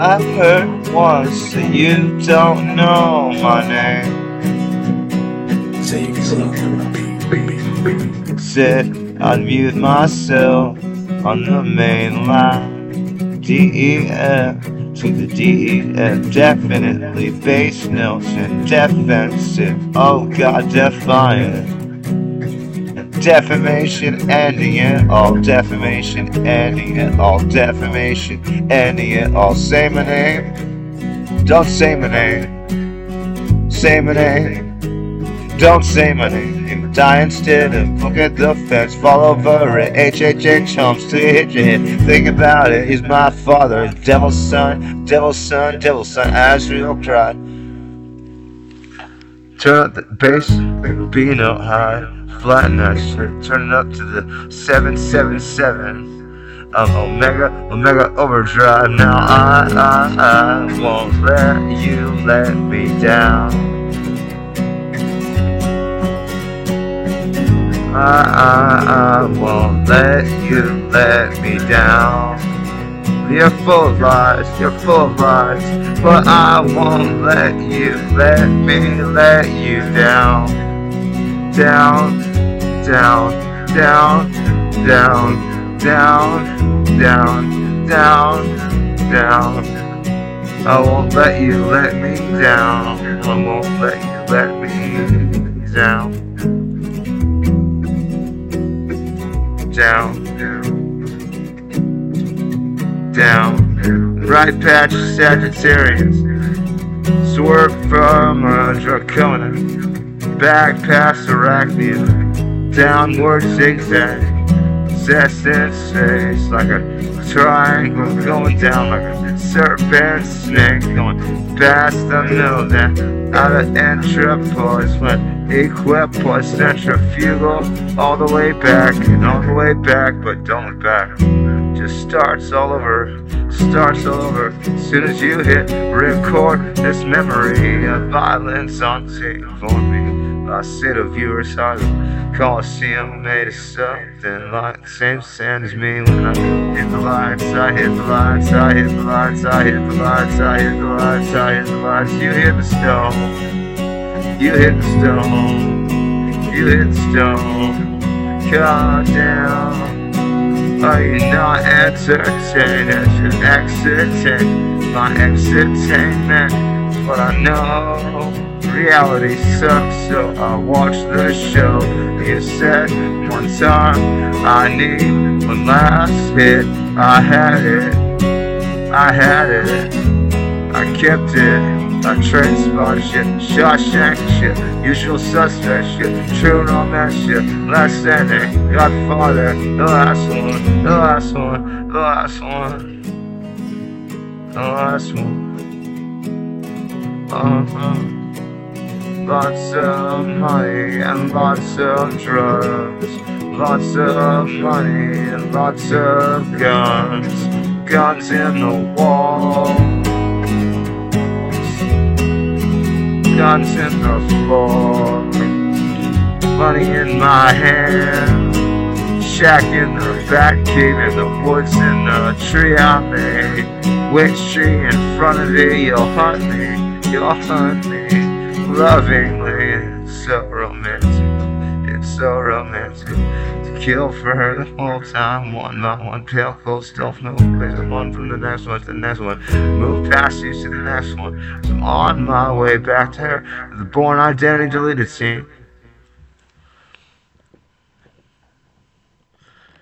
I heard once that you don't know my name. Said I'd mute myself on the main line. DEF to the DEF, definitely bass notes and defensive. Oh God, defiant. Defamation ending it all, defamation ending it all, defamation ending it all. Say my name, don't say my name. Say my name, don't say my name. Die instead of look at the fence, fall over it. HHH humps to hit your head. Think about it, he's my father, devil's son, devil's son, devil's son. Azrael cried. Turn up the bass, B note high, flatten that shit. Turn it up to the 777 of Omega Overdrive. Now I won't let you let me down. I won't let you let me down. You're full of lies, but I won't let you let me let you down. Down, down, down, down, down, down, down, down. I won't let you let me down. I won't let you let me down. Down, down, right patch Sagittarius, swerve from a dracona, back past Arachnia, downward zigzag, incessant space, like a triangle going down, like a serpent snake going past the middle, then out of entropods, when equipoise centrifugal, all the way back and all the way back, but don't look back. Just starts all over. As soon as you hit record this memory of violence on tape for me. I sit of viewers hard. Coliseum made of something like the same sand as me when I hit the lights. I hit the lights. I hit the lights. I hit the lights. I hit the lights. I hit the lights. You hit the stone. You hit the stone. You hit the stone. God damn. Are you not entertained? I should excitate my entertainment. But I know reality sucks, so I watch the show. You said one time I need one last hit. I had it. I kept it. I train spot shit, Shawshank shit, usual suspect shit, true romance shit, last ending, Godfather, the last one, the last one, the last one, the last one. Lots of money and lots of drugs, lots of money and lots of guns, guns in the wall. Guns in the floor, money in my hand, shack in the back cave in the woods in the tree I made. Which tree in front of you? You'll hunt me lovingly. It's so romantic to kill for her the whole time, one by one, pale cold stealth, no place, one from the next one to the next one, move past you to the next one. So I'm on my way back to her, the born identity deleted scene.